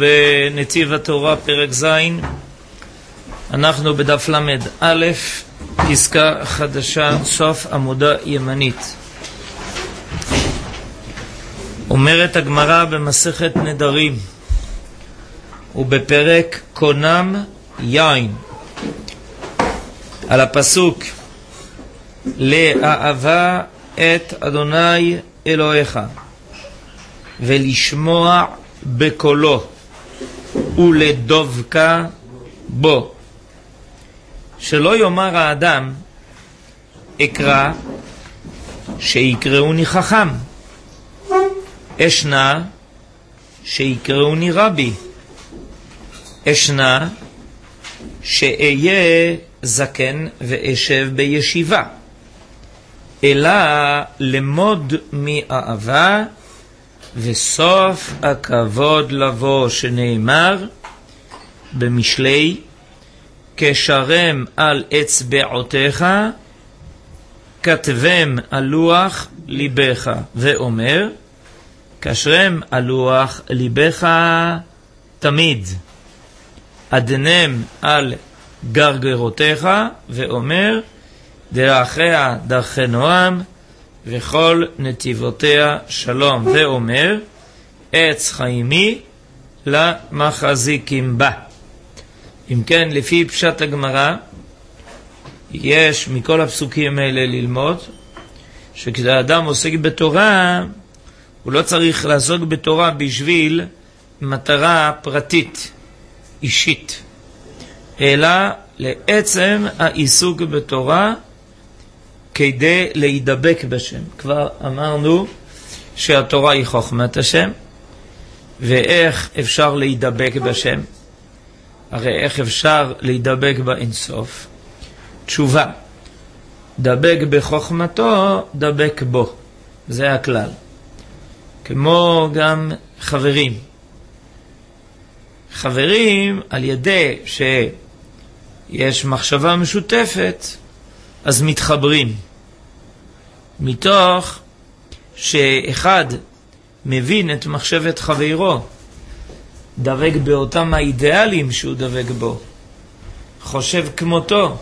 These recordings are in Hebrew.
בנתיב התורה פרק ז', אנחנו בדף למד א', פסקה חדשה, סוף עמודה ימנית. אומרת הגמרא במסכת נדרים ובפרק קונם יין על הפסוק לאהבה את אדוני אלוהיך ולשמוע בקולו ולדבקה בו, שלא יאמר האדם אקרא שיקראוני חכם, אשנה שיקראוני רבי, אשנה שאהיה זקן ואשב בישיבה, אלא למוד מאהבה וסוף הכבוד לבוא, שנאמר במשלי כשרם על אצבעותיך כתבם על לוח ליבך, ואומר כשרם על לוח ליבך תמיד, אדנם על גרגרותיך, ואומר דרכיה דרכי נועם וכל נתיבותיה שלום, ואומר עץ חיימי למחזיקים בה. אם כן, לפי פשט הגמרא יש מכל הפסוקים האלה ללמוד שכשאדם עוסק בתורה הוא לא צריך לעסוק בתורה בשביל מטרה פרטית אישית, אלא לעצם העיסוק בתורה כדי להידבק בשם. כבר אמרנו שהתורה היא חוכמת השם, ואיך אפשר להידבק בשם? הרי איך אפשר להידבק באינסוף? תשובה, דבק בחוכמתו, דבק בו, זה הכלל. כמו גם חברים על ידי שיש מחשבה משותפת אז מתחברים, מתוך שאחד מבין את מחשבת חברו, דבק באותם האידיאלים שהוא דבק בו, חושב כמותו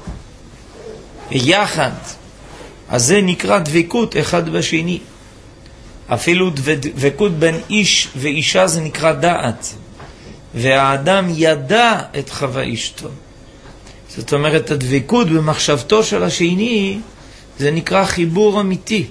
יחד, אז זה נקרא דבקות אחד בשני. אפילו דבקות בין איש ואישה זה נקרא דעת, והאדם ידע את חווה אשתו. זאת אומרת, הדבקות במחשבתו של השני זה נקרא חיבור אמיתי.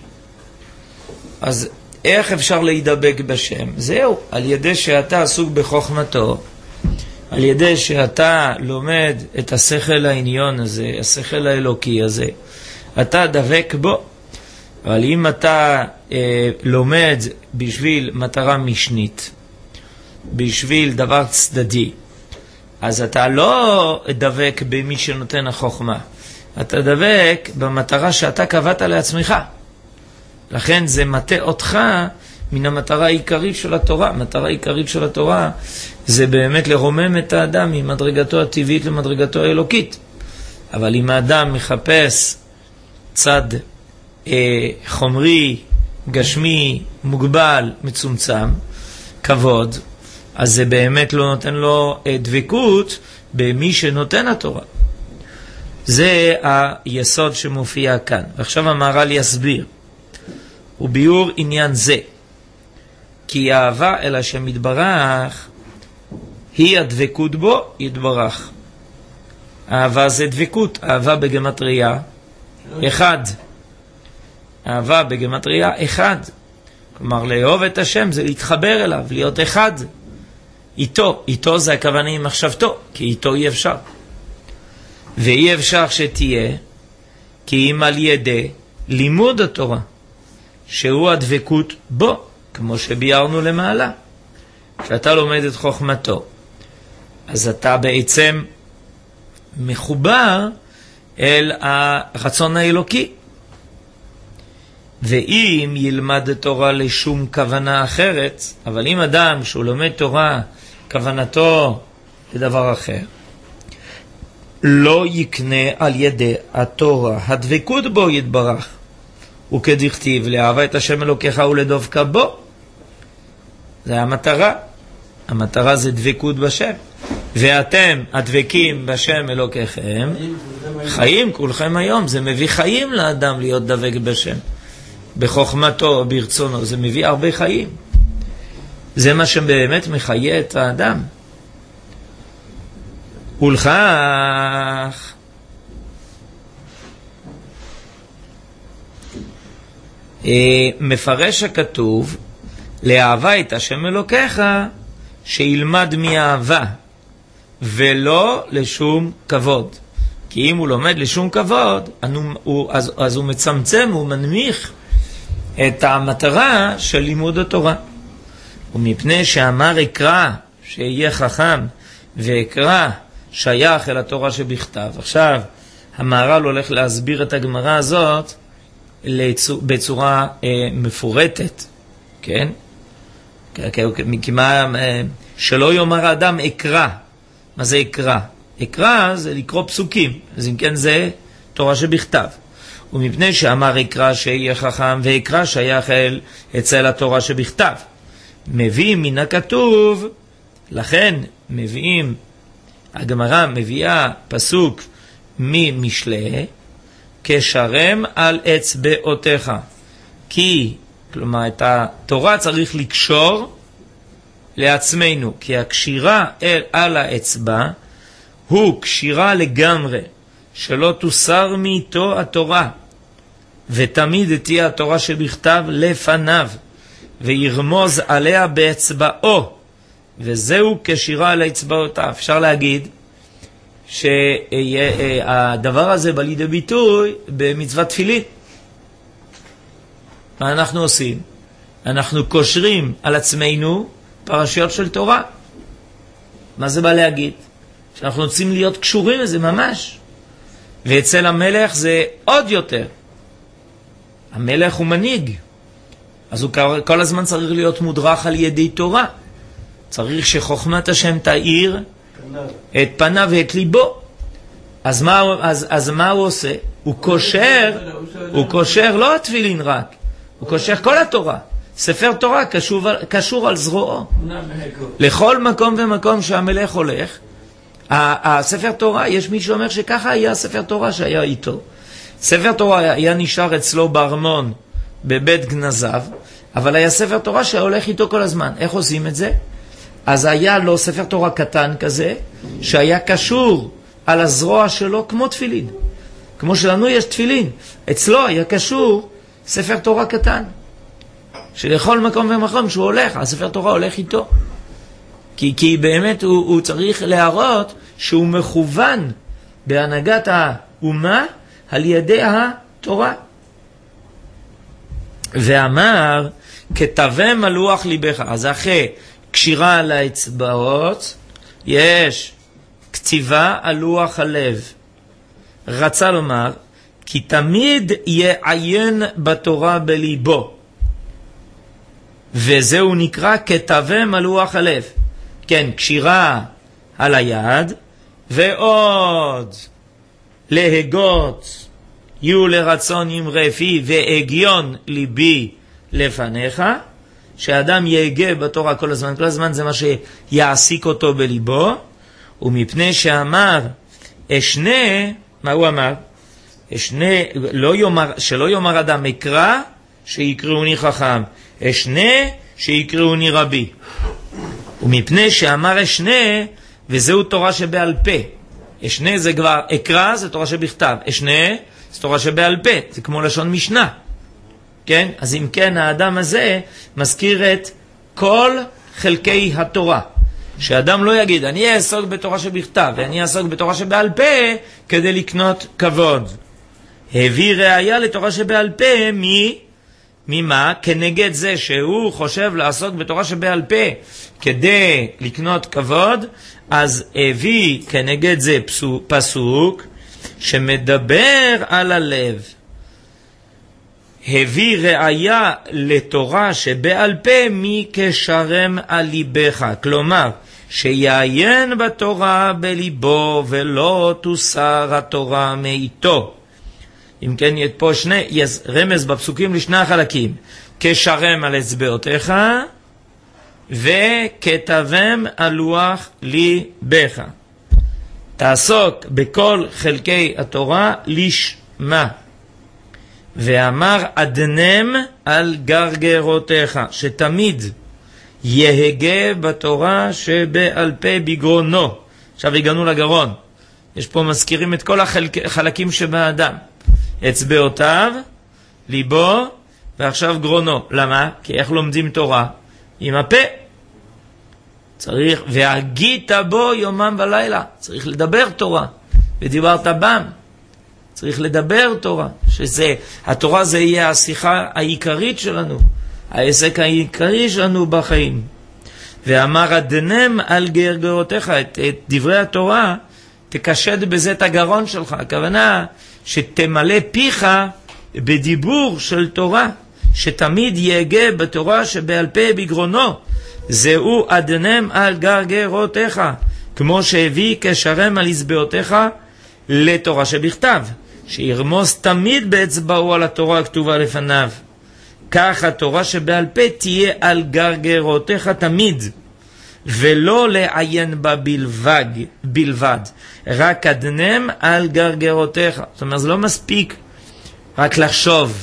אז איך אפשר להידבק בשם? זהו, על ידי שאתה עסוק בחוכמתו, על ידי שאתה לומד את השכל העניון הזה, השכל האלוקי הזה, אתה דבק בו. אבל אם אתה לומד בשביל מטרה משנית, בשביל דבר צדדי, אז אתה לא דבק במי שנותן החוכמה, אתה דבק במטרה שאתה קבעת לעצמך. לכן זה מטה אותך מן המטרה העיקרית של התורה. המטרה העיקרית של התורה זה באמת לרומם את האדם ממדרגתו הטבעית למדרגתו האלוקית. אבל אם האדם מחפש צד חומרי, גשמי, מוגבל, מצומצם, כבוד, אז זה באמת לא נותן לו דבקות במי שנותן התורה. זה היסוד שמופיע כאן. ועכשיו המהר"ל יסביר. וביור עניין זה, כי האהבה אל השם יתברך היא הדבקות בו יתברך. אהבה זה דבקות. אהבה בגמטריה אחד. אהבה בגמטריה אחד. כלומר, לאהוב את השם זה להתחבר אליו, להיות אחד איתו. איתו זה הכוונה עם מחשבתו, כי איתו אי אפשר. ואי אפשר שתהיה, כי אם על ידי לימוד התורה, שהוא הדבקות בו, כמו שביארנו למעלה. כשאתה לומד את חוכמתו, אז אתה בעצם מחובר אל הרצון האלוקי. ואם ילמד תורה לשום כוונה אחרת, אבל אם אדם שהוא לומד תורה כוונתו לדבר אחר, לא יקנה על ידי התורה הדבקות בו יתברך, וכדכתיב לאהבה את השם אלוקיך ולדבקה בו. זה המטרה. המטרה זה דבקות בשם. ואתם הדבקים בשם אלוקיכם, חיים כולכם היום. זה מביא חיים לאדם להיות דבק בשם. בחוכמתו, ברצונו, זה מביא הרבה חיים. זה מה שבאמת מחיה את האדם. ולכך מפרש הכתוב, לאהבה את השם אלוקיך, שילמד מאהבה ולא לשום כבוד. כי אם הוא לומד לשום כבוד, אז הוא מצמצם, הוא מנמיך את המטרה של לימוד התורה. ומפני שאמר אקרא שיהיה חכם, ואקרא שייך אל התורה שבכתב. עכשיו המהר"ל הולך להסביר את הגמרא הזאת בצורה מפורטת, כן? שלא יאמר האדם אקרא. מה זה אקרא? אקרא זה לקרוא פסוקים, אז אם כן זה תורה שבכתב. ומפני שאמר אקרא שיהיה חכם, ואקרא שייך אצל התורה שבכתב. מביאים מן הכתוב, לכן מביאים, הגמרא מביאה פסוק ממשלי, כשרם על אצבעותיך. כי, כלומר, את התורה צריך לקשור לעצמנו, כי הקשירה על האצבע הוא קשירה לגמרי, שלא תוסר מאיתו התורה, ותמיד תהיה התורה שבכתב לפניו, וירמוז עליה באצבעו, וזהו קשירה על האצבעותיו. אפשר להגיד שהדבר הזה בא לידי ביטוי במצוות תפילין. מה אנחנו עושים? אנחנו קושרים על עצמנו פרשיות של תורה. מה זה בא להגיד? שאנחנו רוצים להיות קשורים לזה ממש. ואצל המלך זה עוד יותר. המלך הוא מנהיג, אז הוא כל הזמן צריך להיות מודרך על ידי תורה. צריך שחוכמת השם תאיר את פניו ואת ליבו. אז מה הוא עושה? הוא קושר לא התפילין רק, הוא קושר כל התורה. ספר תורה קשור על זרועו. לכל מקום ומקום שהמלך הולך, הספר תורה, יש מי שאומר שככה היה ספר תורה שהיה איתו. ספר תורה היה נשאר אצלו בארמון בבית גנזיו, אבל היה ספר תורה שהולך איתו כל הזמן. איך עושים את זה? אז היה לו ספר תורה קטן כזה, שהיה קשור על הזרוע שלו כמו תפילין. כמו שלנו יש תפילין. אצלו היה קשור ספר תורה קטן, שלכל מקום ומקום שהוא הולך, הספר תורה הולך איתו. כי באמת הוא צריך להראות שהוא מכוון בהנהגת האומה על ידי התורה. ואמר, כתבם על לוח ליבך. אז אחרי קשירה על האצבעות, יש כתיבה על לוח הלב. רצה לומר, כי תמיד יעיין בתורה בליבו. וזהו נקרא כתבם על לוח הלב. כן, קשירה על היד, ועוד להגות יהיו לרצון ימרה פי והגיון ליבי לפניך, שאדם יהגה בתורה כל הזמן. כל הזמן זה מה שיעסיק אותו בליבו. ומפני שאמר אשנה, מה הוא אמר? אשנה, שלא יאמר אדם אקרא שיקראוני חכם, אשנה שיקראוני רבי. ומפני שאמר אשנה, וזהו תורה שבעל פה. אשנה זה כבר, אקרא זה תורה שבכתב, אשנה זה תורה שבעל פה, זה כמו לשון משנה. כן? אז אם כן, האדם הזה מזכיר את כל חלקי התורה. שאדם לא יגיד, אני אעסוק בתורה שבכתב, ואני אעסוק בתורה שבעל פה, כדי לקנות כבוד. הביא ראיה לתורה שבעל פה, ממה? כנגד זה שהוא חושב לעסוק בתורה שבעל פה, כדי לקנות כבוד, אז הביא כנגד זה פסוק, שמדבר על הלב. הביא ראיה לתורה שבעל פה מקשרם על ליבך. כלומר, שיעיין בתורה בליבו ולא תוסר התורה מאיתו. אם כן, פה רמז בפסוקים לשני החלקים. כשרם על אצבעותיך וכתבם על לוח ליבך. תעסוק בכל חלקי התורה לשמה. ואמר אדנם על גרגרותיך, שתמיד יהגה בתורה שבעל פה בגרונו. עכשיו הגענו לגרון. יש פה מזכירים את כל החלקים שבאדם. אצבעותיו, ליבו, ועכשיו גרונו. למה? כי איך לומדים תורה? עם הפה. צריך, והגית בו יומם ולילה. צריך לדבר תורה. ודיברת בם. צריך לדבר תורה. שזה, התורה זה יהיה השיחה העיקרית שלנו. העסק העיקרי שלנו בחיים. ואמר אדנם על גרגרותיך, את דברי התורה, תקשד בזה את הגרון שלך. הכוונה שתמלא פיך בדיבור של תורה, שתמיד יהגה בתורה שבעל פה בגרונו. זהו אדנם על גרגרותיך, כמו שהביא כשרם על אצבעותיך לתורה שבכתב, שירמוס תמיד באצבעו על התורה הכתובה לפניו. כך התורה שבעל פה תהיה על גרגרותיך תמיד, ולא לעיין בה בלבד, רק אדנם על גרגרותיך. זאת אומרת, זה לא מספיק רק לחשוב,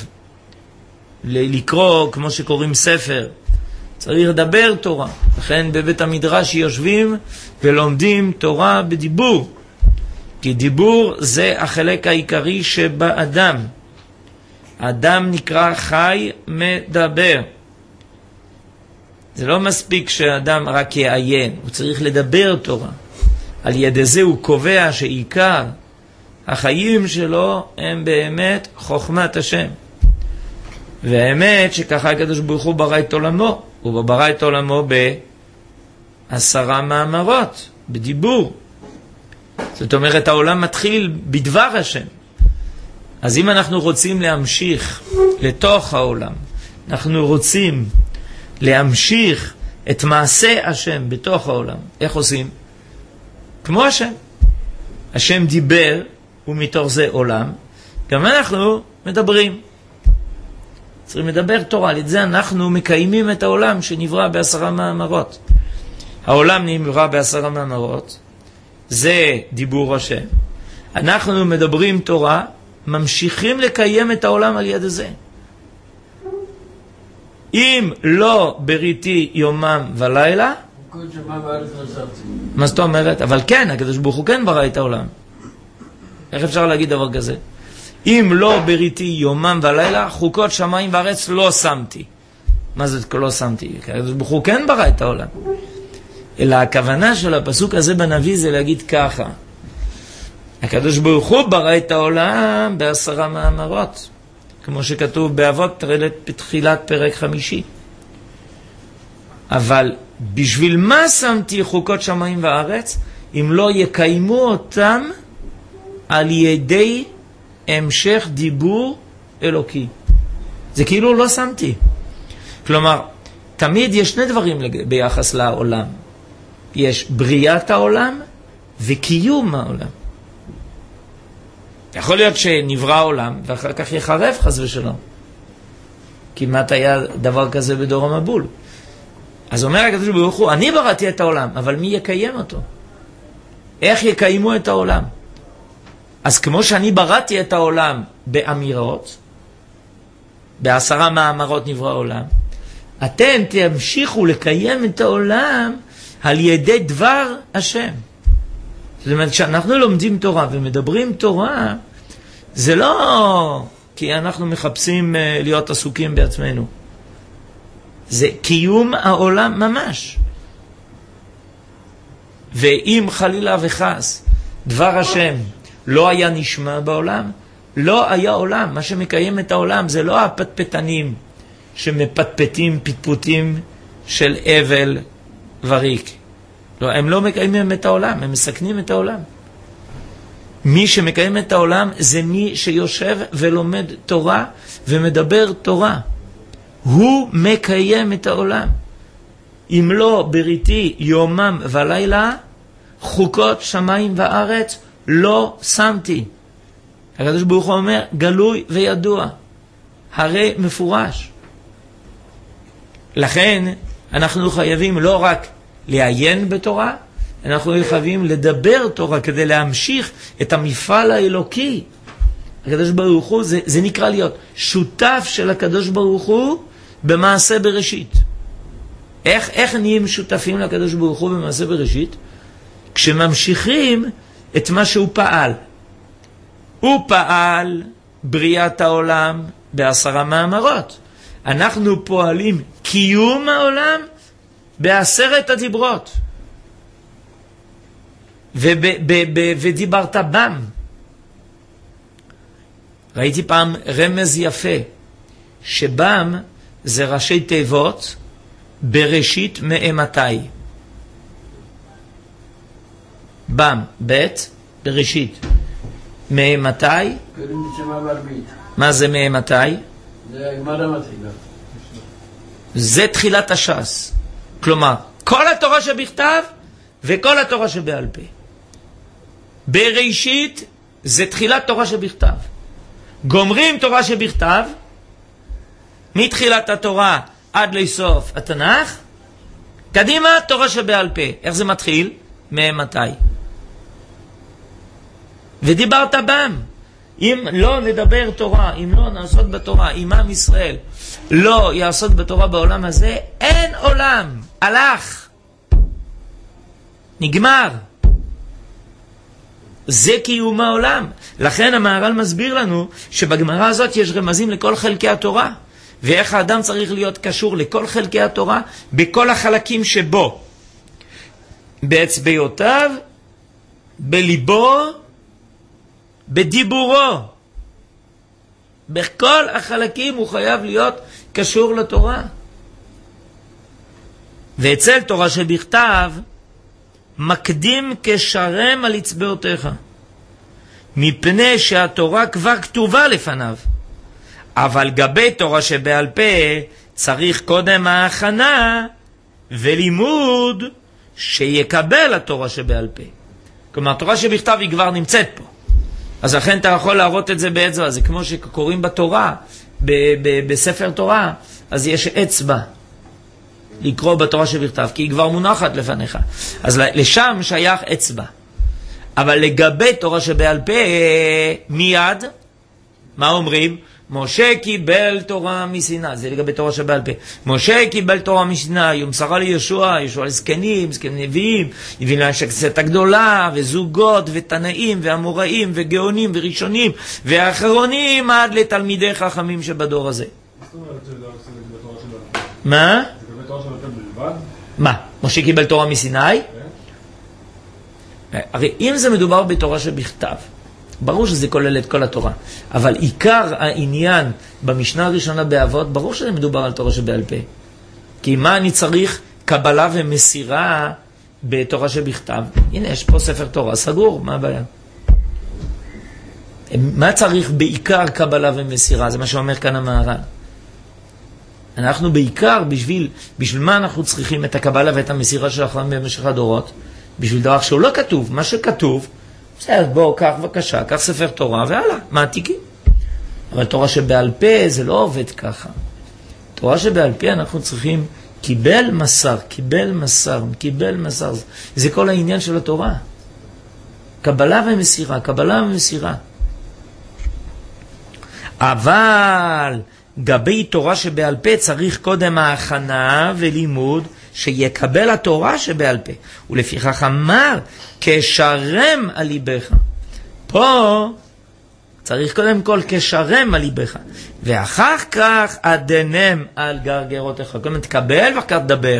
לקרוא כמו שקוראים ספר. צריך לדבר תורה. לכן בבית המדרש יושבים ולומדים תורה בדיבור. כי דיבור זה החלק העיקרי שבאדם. האדם נקרא חי מדבר. זה לא מספיק שהאדם רק יעיין, הוא צריך לדבר תורה. על ידי זה הוא קובע שעיקר החיים שלו הם באמת חוכמת השם. והאמת שככה הקדוש ברוך הוא ברא את עולמו. הוא ברא את עולמו ב10 מאמרות, בדיבור. זאת אומרת, העולם מתחיל בדבר השם. אז אם אנחנו רוצים להמשיך לתוך העולם, אנחנו רוצים להמשיך את מעשה השם בתוך העולם, איך עושים? כמו השם. השם דיבר, ומתוך זה עולם. גם אנחנו מדברים. צריכים לדבר תורה, על זה אנחנו מקיימים את העולם שנברא ב10 מאמרות. העולם נברא ב10 מאמרות, זה דיבור השם. אנחנו מדברים תורה, ממשיכים לקיים את העולם על יד זה. אם לא בריתי יומם ולילה, מה זאת אומרת? אבל כן, הקדוש ברוך הוא כן ברא את העולם. איך אפשר להגיד דבר כזה? אם לא בריתי יומם ולילה, חוקות שמיים וארץ לא שמתי. מה זה לא שמתי? הקדוש ברוך הוא כן ברא את העולם. אלא הכוונה של הפסוק הזה בנביא זה להגיד ככה. הקדוש ברוך הוא ברא את העולם ב10 מאמרות. כמו שכתוב באבות בתחילת פרק 5. אבל בשביל מה שמתי חוקות שמיים וארץ? אם לא יקיימו אותם על ידי המשך דיבור אלוקי. זה כאילו לא שמתי. כלומר, תמיד יש שני דברים ביחס לעולם. יש בריאת העולם וקיום העולם. יכול להיות שנברא העולם ואחר כך יחרב חס ושלום. כמעט היה דבר כזה בדור המבול. אז אומר הקדוש ברוך הוא, אני בראתי את העולם, אבל מי יקיים אותו? איך יקיימו את העולם? אז כמו שאני בראתי את העולם באמירות, ב10 מאמרות נברא העולם, אתם תמשיכו לקיים את העולם על ידי דבר השם. זאת אומרת, כשאנחנו לומדים תורה ומדברים תורה, זה לא כי אנחנו מחפשים להיות עסוקים בעצמנו. זה קיום העולם ממש. ואם חלילה וחס דבר השם לא היה נשמע בעולם, לא היה עולם. מה שמקיים את העולם זה לא הפטפטנים שמפטפטים פטפוטים של אבל וריק. לא, הם לא מקיימים את העולם, הם מסכנים את העולם. מי שמקיים את העולם זה מי שיושב ולומד תורה ומדבר תורה. הוא מקיים את העולם. אם לא בריתי יומם ולילה, חוקות שמיים וארץ לא שמתי. הקדוש ברוך הוא אומר, גלוי וידוע, הרי מפורש. לכן אנחנו חייבים לא רק לעיין בתורה, אנחנו חייבים לדבר תורה כדי להמשיך את המפעל האלוקי. הקדוש ברוך הוא, זה נקרא להיות שותף של הקדוש ברוך הוא במעשה בראשית. איך נהיים שותפים לקדוש ברוך הוא במעשה בראשית? כשממשיכים את מה שהוא פעל. הוא פעל בריאת העולם ב10 מאמרות. אנחנו פועלים קיום העולם ב10 הדיברות. ודיברת בם. ראיתי פעם רמז יפה, שבם זה ראשי תיבות בראשית מאמתי. בם, בית, בראשית. מאמתי? מה זה מאמתי? זה הגמרא מתחילה. זה תחילת הש"ס. כלומר, כל התורה שבכתב וכל התורה שבעל פה. בראשית זה תחילת תורה שבכתב. גומרים תורה שבכתב, מתחילת התורה עד לסוף התנ"ך, קדימה תורה שבעל פה. איך זה מתחיל? מאמתי. ודיברת בם. אם לא נדבר תורה, אם לא נעשות בתורה, אם עם ישראל לא יעשות בתורה בעולם הזה, אין עולם. הלך. נגמר. זה קיום העולם. לכן המהר"ל מסביר לנו שבגמרא הזאת יש רמזים לכל חלקי התורה. ואיך האדם צריך להיות קשור לכל חלקי התורה, בכל החלקים שבו. באצבעותיו, בליבו, בדיבורו. בכל החלקים הוא חייב להיות קשור לתורה. ואצל תורה שבכתב, מקדים כשרם על אצבעותיך, מפני שהתורה כבר כתובה לפניו. אבל גבי תורה שבעל פה צריך קודם ההכנה ולימוד שיקבל התורה שבעל פה. כלומר, התורה שבכתב היא כבר נמצאת פה. אז לכן אתה יכול להראות את זה באצבע. זה כמו שקוראים בתורה, בספר תורה, אז יש אצבע לקרוא בתורה שבכתב, כי היא כבר מונחת לפניך. אז לשם שייך אצבע. אבל לגבי תורה שבעל פה, מיד, מה אומרים? משה קיבל תורה מסיני. זה לגבי תורה שבעל פה. משה קיבל תורה מסיני, ומסרה לישוע, ישוע לזקנים, זקנים נביאים, הבין להם שהכנסת הגדולה, וזוגות, ותנאים, ואמוראים, וגאונים, וראשונים, ואחרונים, עד לתלמידי חכמים שבדור הזה. מה? מה? משה קיבל תורה מסיני? הרי אם זה מדובר בתורה שבכתב, ברור שזה כולל את כל התורה. אבל עיקר העניין במשנה הראשונה באבות, ברור שזה מדובר על תורה שבעל פה. כי מה אני צריך קבלה ומסירה בתורה שבכתב? הנה, יש פה ספר תורה סגור, מה הבעיה? מה צריך בעיקר קבלה ומסירה? זה מה שאומר כאן המהר"ל. אנחנו בעיקר, בשביל מה אנחנו צריכים את הקבלה ואת המסירה של החיים במשך הדורות? בשביל דבר שהוא לא כתוב. מה שכתוב, בסדר, בוא, קח בבקשה, קח ספר תורה והלאה, מעתיקים. אבל תורה שבעל פה זה לא עובד ככה. תורה שבעל פה אנחנו צריכים קיבל מסר, קיבל מסר, קיבל מסר. זה כל העניין של התורה. קבלה ומסירה, קבלה ומסירה. אבל גבי תורה שבעל פה צריך קודם ההכנה ולימוד שיקבל התורה שבעל פה. ולפיכך אמר, כשרם על ליבך. פה צריך קודם כל כשרם על ליבך. ואחר כך אדנם על גרגרותיך. קודם תקבל ואחר כך תדבר.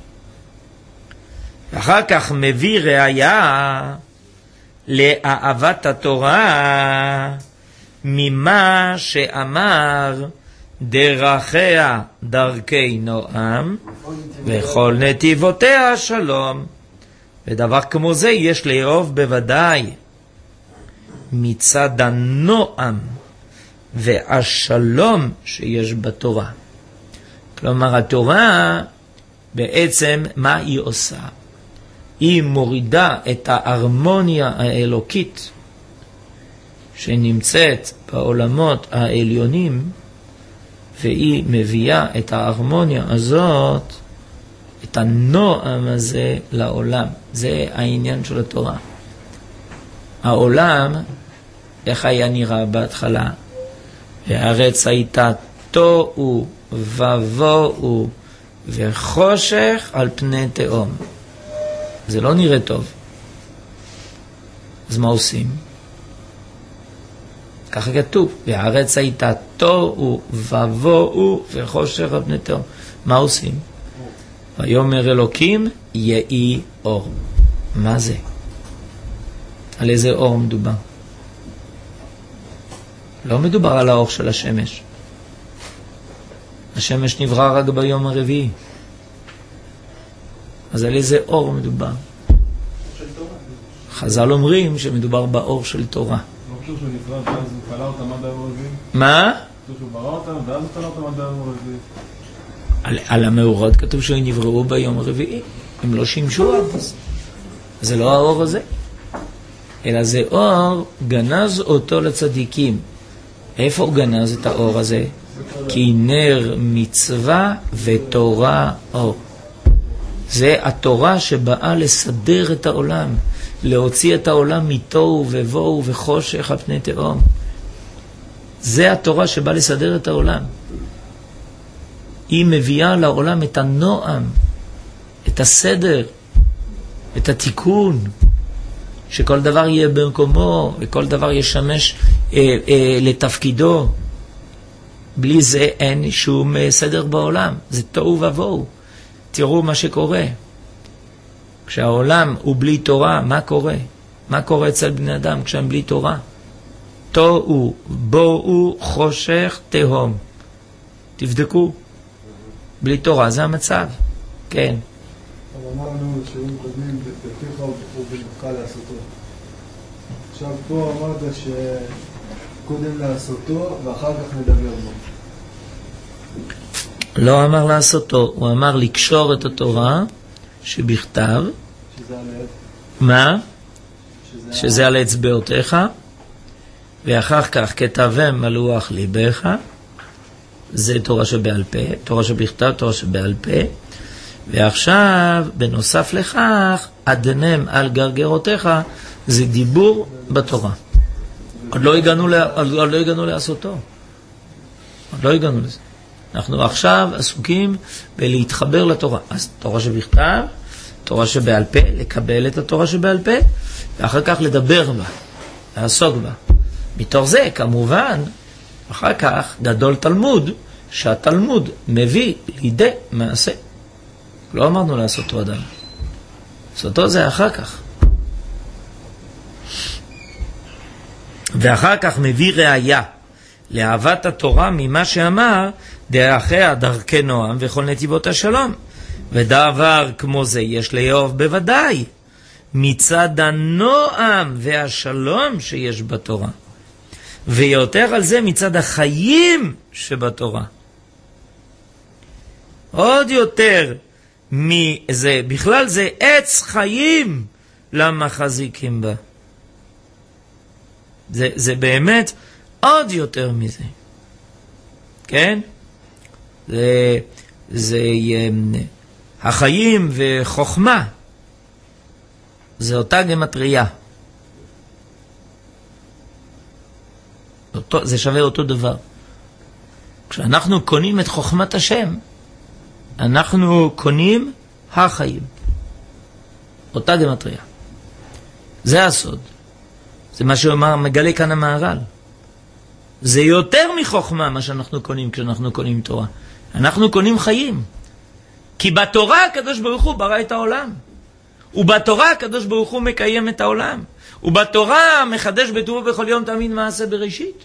ואחר כך מביא ראיה לאהבת התורה ממה שאמר דרכיה דרכי נועם וכל נתיבותיה שלום. ודבר כמו זה יש לאהוב בוודאי מצד הנועם והשלום שיש בתורה. כלומר התורה בעצם מה היא עושה? היא מורידה את ההרמוניה האלוקית שנמצאת בעולמות העליונים, והיא מביאה את ההרמוניה הזאת את הנועם הזה לעולם. זה העניין של התורה. העולם, איך היה נראה בהתחלה? הארץ הייתה תוהו ובוהו וחושך על פני תהום. זה לא נראה טוב. אז מה עושים? ככה כתוב, והארץ הייתה תוהו ובוהו וחושך על פני תהום. מה עושים? ויאמר אלוקים יהי אור. מה זה? על איזה אור מדובר? לא מדובר על האור של השמש. השמש נברא רק ביום הרביעי. אז על איזה אור מדובר? חז"ל אומרים שמדובר באור של תורה. לא חושב שהוא נברא ואז הוא קלה אותם עד היום הרביעי? מה? חושב שהוא ברא אותם ואז הוא קלה אותם עד היום הרביעי? על המאורות כתוב שהם נבראו ביום הרביעי. הם לא שימשו עד אז. זה לא האור הזה. אלא זה אור, גנז אותו לצדיקים. איפה הוא גנז את האור הזה? כי נר מצווה ותורה אור. זה התורה שבאה לסדר את העולם, להוציא את העולם מתוהו ובוהו וחושך על פני תהום. זה התורה שבאה לסדר את העולם. היא מביאה לעולם את הנועם, את הסדר, את התיקון, שכל דבר יהיה במקומו וכל דבר ישמש לתפקידו. בלי זה אין שום סדר בעולם. זה תוהו ובוהו. תראו מה שקורה. כשהעולם הוא בלי תורה, מה קורה? מה קורה אצל בני אדם כשהם בלי תורה? תוהו, בוהו, חושך, תהום. תבדקו. בלי תורה, זה המצב. כן. אבל אמרנו שיעורים קודמים בפיך ובנבחר לעשותו. עכשיו פה אמרת שקודם לעשותו ואחר כך נדבר בו. לא אמר לעשותו, הוא אמר לקשור את התורה שבכתב. שזה על עץ. מה? שזה על אצבעותיך, ואחר כך כתבם על לוח ליבך. זה תורה שבעל פה, תורה שבכתב, תורה שבעל פה. ועכשיו, בנוסף לכך, אדנם על גרגרותיך, זה דיבור בתורה. עוד לא הגענו לעשותו. עוד לא הגענו לזה. אנחנו עכשיו עסוקים בלהתחבר לתורה. אז תורה שבכתב, תורה שבעל פה, לקבל את התורה שבעל פה, ואחר כך לדבר בה, לעסוק בה. מתוך זה, כמובן, אחר כך גדול תלמוד, שהתלמוד מביא לידי מעשה. לא אמרנו לעשותו אדם. לעשותו זה אחר כך. ואחר כך מביא ראיה לאהבת התורה ממה שאמר דרכיה דרכי נועם וכל נתיבות השלום. ודבר כמו זה יש לאהוב בוודאי מצד הנועם והשלום שיש בתורה, ויותר על זה מצד החיים שבתורה. עוד יותר מזה, בכלל זה עץ חיים למחזיקים בה. זה באמת עוד יותר מזה. כן? זה החיים וחוכמה. זה אותה גמטריה. זה שווה אותו דבר. כשאנחנו קונים את חוכמת השם, אנחנו קונים החיים. אותה גמטריה. זה הסוד. זה מה שאומר, מגלה כאן המהר"ל. זה יותר מחוכמה מה שאנחנו קונים כשאנחנו קונים תורה. אנחנו קונים חיים. כי בתורה הקדוש ברוך הוא ברא את העולם. ובתורה הקדוש ברוך הוא מקיים את העולם. ובתורה מחדש בטובו בכל יום תמיד מעשה בראשית.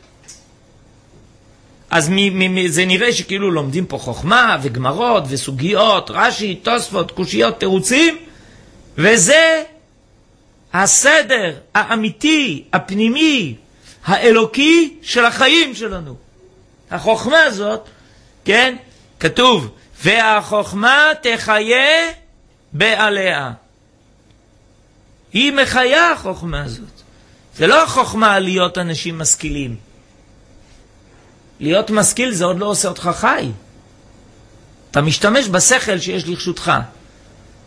אז זה נראה שכאילו לומדים פה חוכמה וגמרות וסוגיות, רש"י, תוספות, קושיות, תירוצים, וזה הסדר האמיתי, הפנימי, האלוקי של החיים שלנו. החוכמה הזאת, כן, כתוב, והחוכמה תחיה בעליה. היא מחיה החוכמה הזאת. זה לא החוכמה להיות אנשים משכילים. להיות משכיל זה עוד לא עושה אותך חי. אתה משתמש בשכל שיש לרשותך.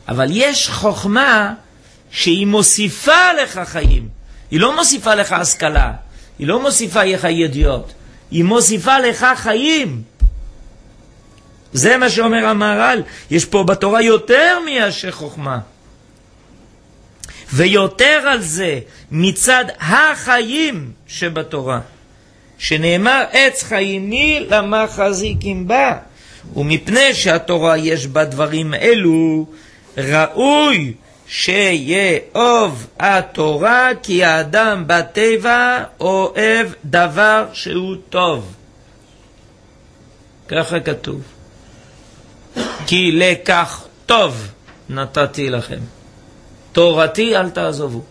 אבל יש חוכמה שהיא מוסיפה לך חיים. היא לא מוסיפה לך השכלה, היא לא מוסיפה לך ידיעות, היא מוסיפה לך חיים. זה מה שאומר המהר"ל, יש פה בתורה יותר מאשר חוכמה. ויותר על זה מצד החיים שבתורה, שנאמר עץ חייני למה חזיקים בה, ומפני שהתורה יש בה דברים אלו, ראוי שיאהוב התורה, כי האדם בטבע אוהב דבר שהוא טוב. ככה כתוב. כי לקח טוב נתתי לכם, תורתי אל תעזובו.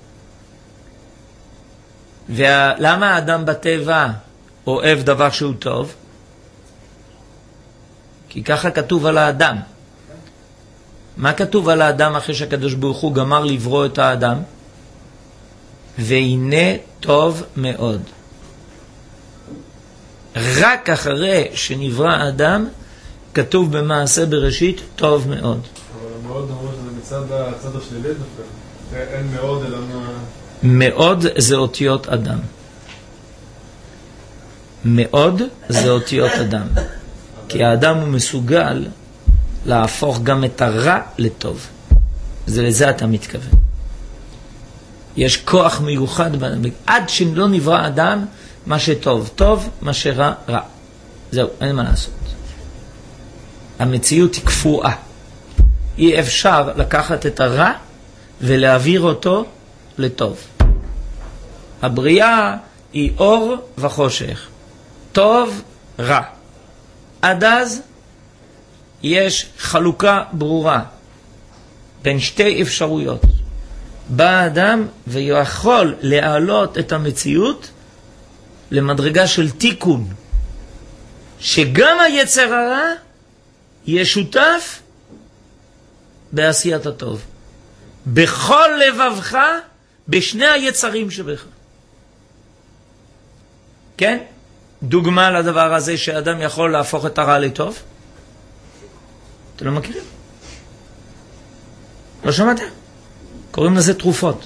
ולמה האדם בטבע אוהב דבר שהוא טוב? כי ככה כתוב על האדם. מה כתוב על האדם אחרי שהקדוש ברוך הוא גמר לברוא את האדם? והנה טוב מאוד. רק אחרי שנברא האדם כתוב במעשה בראשית טוב מאוד. אבל המאוד אמרו שזה מצד הצד השלילי דווקא. אין מאוד אלא מה... מאוד זה אותיות אדם. מאוד זה אותיות אדם. כי האדם הוא מסוגל להפוך גם את הרע לטוב. לזה אתה מתכוון. יש כוח מיוחד, עד שלא נברא אדם, מה שטוב טוב, מה שרע רע. זהו, אין מה לעשות. המציאות היא קפואה. אי אפשר לקחת את הרע ולהעביר אותו לטוב. הבריאה היא אור וחושך, טוב רע. עד אז יש חלוקה ברורה בין שתי אפשרויות. בא האדם ויכול להעלות את המציאות למדרגה של תיקון, שגם היצר הרע יהיה שותף בעשיית הטוב. בכל לבבך, בשני היצרים שבך. כן? דוגמה לדבר הזה שאדם יכול להפוך את הרע לטוב? אתם לא מכירים? לא שמעתם? קוראים לזה תרופות.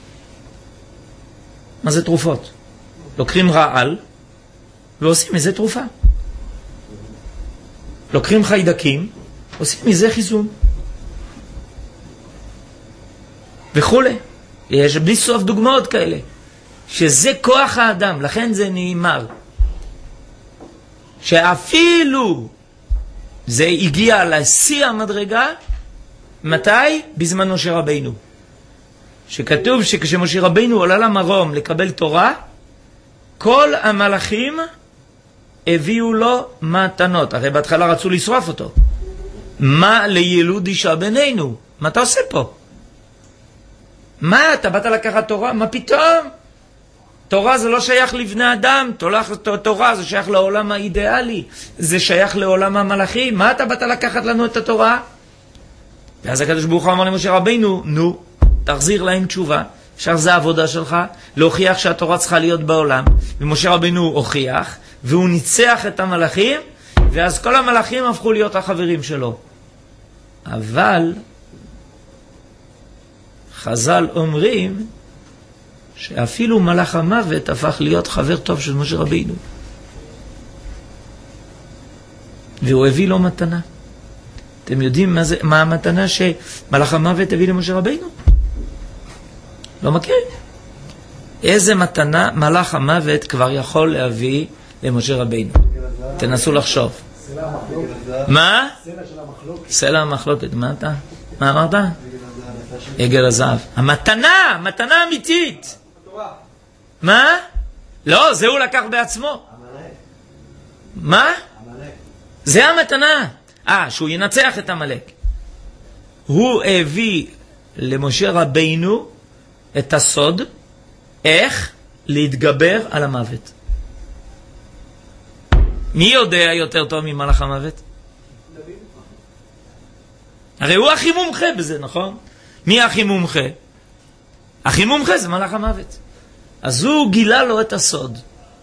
מה זה תרופות? לוקחים רעל ועושים מזה תרופה. לוקחים חיידקים, עושים מזה חיסון. וכולי. יש בלי סוף דוגמאות כאלה. שזה כוח האדם, לכן זה נאמר. שאפילו זה הגיע לשיא המדרגה, מתי? בזמן משה רבינו. שכתוב שכשמשה רבינו עולה למרום לקבל תורה, כל המלאכים הביאו לו מתנות. הרי בהתחלה רצו לשרוף אותו. מה לילוד אישה בינינו? מה אתה עושה פה? מה? אתה באת לקחת תורה? מה פתאום? תורה זה לא שייך לבני אדם, תורה זה שייך לעולם האידיאלי, זה שייך לעולם המלאכים. מה אתה באת לקחת לנו את התורה? ואז הקדוש ברוך הוא אמר למשה רבינו, נו, תחזיר להם תשובה. עכשיו זה העבודה שלך, להוכיח שהתורה צריכה להיות בעולם. ומשה רבינו הוכיח, והוא ניצח את המלאכים, ואז כל המלאכים הפכו להיות החברים שלו. אבל חז"ל אומרים שאפילו מלאך המוות הפך להיות חבר טוב של משה רבינו. והוא הביא לו מתנה. אתם יודעים מה המתנה שמלאך המוות הביא למשה רבינו? לא מכירים. איזה מתנה מלאך המוות כבר יכול להביא למשה רבינו? תנסו לחשוב. מה? סלע המחלוקת. מה אתה? מה אמרת? עגל הזהב. המתנה, מתנה אמיתית. מה? לא, זה הוא לקח בעצמו. מה? זה המתנה. שהוא ינצח את עמלק. הוא הביא למשה רבינו את הסוד, איך להתגבר על המוות. מי יודע יותר טוב ממלאך המוות? הרי הוא הכי מומחה בזה, נכון? מי הכי מומחה? הכי מומחה זה מלאך המוות. אז הוא גילה לו את הסוד.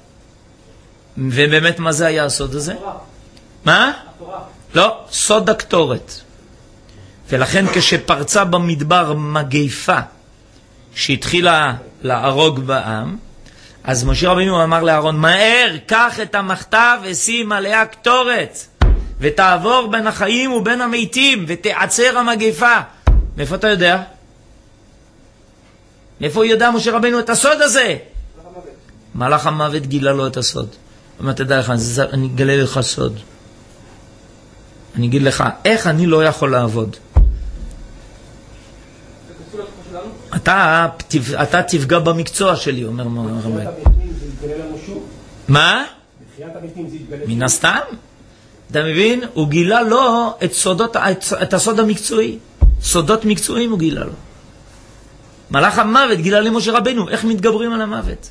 ובאמת מה זה היה הסוד הזה? מה? לא, סוד הקטורת. ולכן כשפרצה במדבר מגיפה שהתחילה להרוג בעם, אז משה רבינו אמר לאהרון, מהר, קח את המכתב ושים עליה כתורת, ותעבור בין החיים ובין המתים, ותעצר המגיפה. מאיפה אתה יודע? מאיפה ידע משה רבינו את הסוד הזה? מלאך המוות גילה לו את הסוד. אומר, תדע לך, אני אגלה לך סוד. אני אגיד לך, איך אני לא יכול לעבוד? אתה תפגע במקצוע שלי, אומר הרבי. מה? מן הסתם? אתה מבין? הוא גילה לו את הסוד המקצועי. סודות מקצועיים הוא גילה לו. מלאך המוות גילה למשה רבינו איך מתגברים על המוות.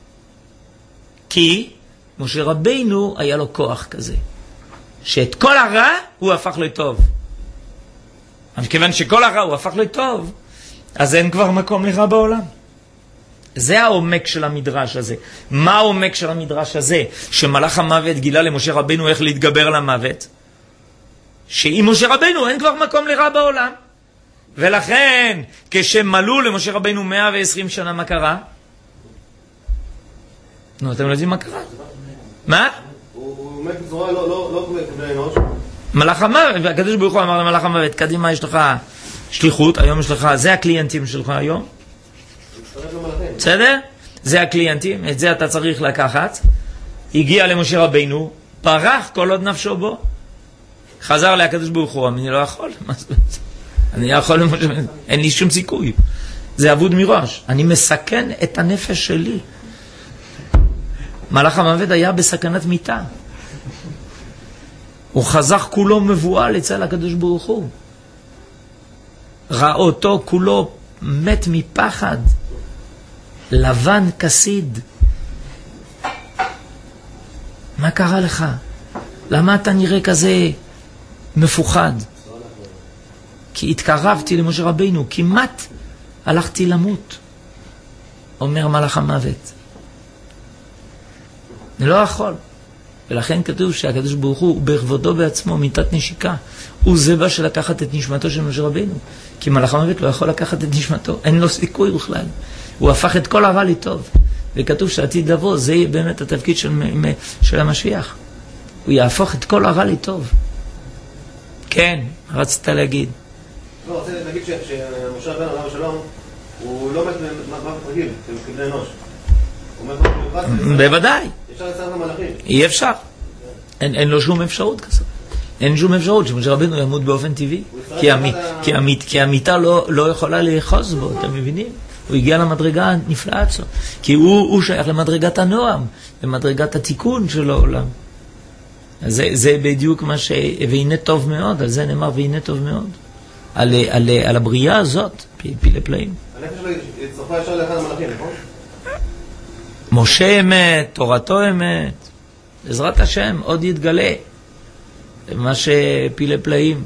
כי משה רבינו היה לו כוח כזה, שאת כל הרע הוא הפך לטוב. מכיוון שכל הרע הוא הפך לטוב, אז אין כבר מקום לרע בעולם. זה העומק של המדרש הזה. מה העומק של המדרש הזה? שמלאך המוות גילה למשה רבינו איך להתגבר על המוות. שעם משה רבינו אין כבר מקום לרע בעולם. ולכן, כשמלאו למשה רבינו 120 שנה, מה קרה? נו, אתם לא יודעים מה קרה? מה? הוא עומד בצורה לא כבני אנוש. מלאך המוות, הקדוש ברוך הוא אמר למלאך המוות, קדימה יש לך שליחות, היום יש לך, זה הקליינטים שלך היום. בסדר? זה הקליינטים, את זה אתה צריך לקחת. הגיע למשה רבינו, פרח כל עוד נפשו בו. חזר להקדוש ברוך הוא, אני לא יכול. אני יכול, אין לי שום סיכוי. זה עבוד מראש. אני מסכן את הנפש שלי. מלאך המוות היה בסכנת מיתה. הוא חזר כולו מבועל אצל הקדוש ברוך הוא. ראה אותו כולו מת מפחד. לבן כסיד. מה קרה לך? למה אתה נראה כזה מפוחד? כי התקרבתי למשה רבינו, כמעט הלכתי למות. אומר מלאך המוות. אני לא יכול. ולכן כתוב שהקדוש ברוך הוא בכבודו בעצמו מיתת נשיקה. הוא זה בא שלקחת את נשמתו של משה רבינו. כי מלאך המוות לא יכול לקחת את נשמתו. אין לו סיכוי בכלל. הוא הפך את כל הרע לטוב. וכתוב שעתיד לבוא, זה יהיה באמת התפקיד של המשיח. הוא יהפוך את כל הרע לטוב. כן, רצית להגיד. לא, רוצה להגיד שמשה רבינו עליו השלום, הוא לא מת מוות רגיל, כבני אנוש. הוא מת מוות מיוחד. בוודאי. אפשר לצרף למלאכים. אי אפשר. אין לו שום אפשרות כזאת. אין שום אפשרות שמשה רבינו ימות באופן טבעי. כי המיטה לא יכולה לאחוז בו, אתם מבינים? הוא הגיע למדרגה הנפלאה שלו. כי הוא שייך למדרגת הנועם, למדרגת התיקון של העולם. זה בדיוק מה והנה טוב מאוד, על זה נאמר והנה טוב מאוד. על הבריאה הזאת, פילי פלאים. הנפש שלו הצטרפה ישר לאחד המלאכים, נכון? משה אמת, תורתו אמת. בעזרת השם עוד יתגלה. מה שפילי פלאים.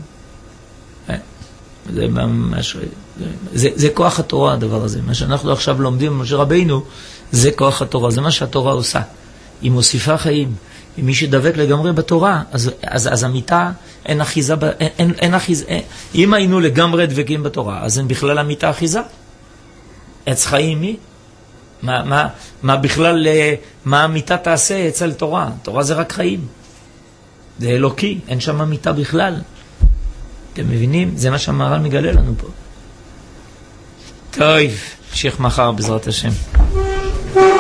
זה ממש... זה כוח התורה הדבר הזה. מה שאנחנו עכשיו לומדים במשה רבינו, זה כוח התורה. זה מה שהתורה עושה. היא מוסיפה חיים. מי שדבק לגמרי בתורה, אז המיטה אין אחיזה, אין אחיזה. אם היינו לגמרי דבקים בתורה, אז אין בכלל המיטה אחיזה. עץ חיים מי? מה בכלל, מה המיטה תעשה אצל תורה? תורה זה רק חיים. זה אלוקי, אין שם המיטה בכלל. אתם מבינים? זה מה שהמהר"ל מגלה לנו פה. טוב, נמשיך מחר בעזרת השם.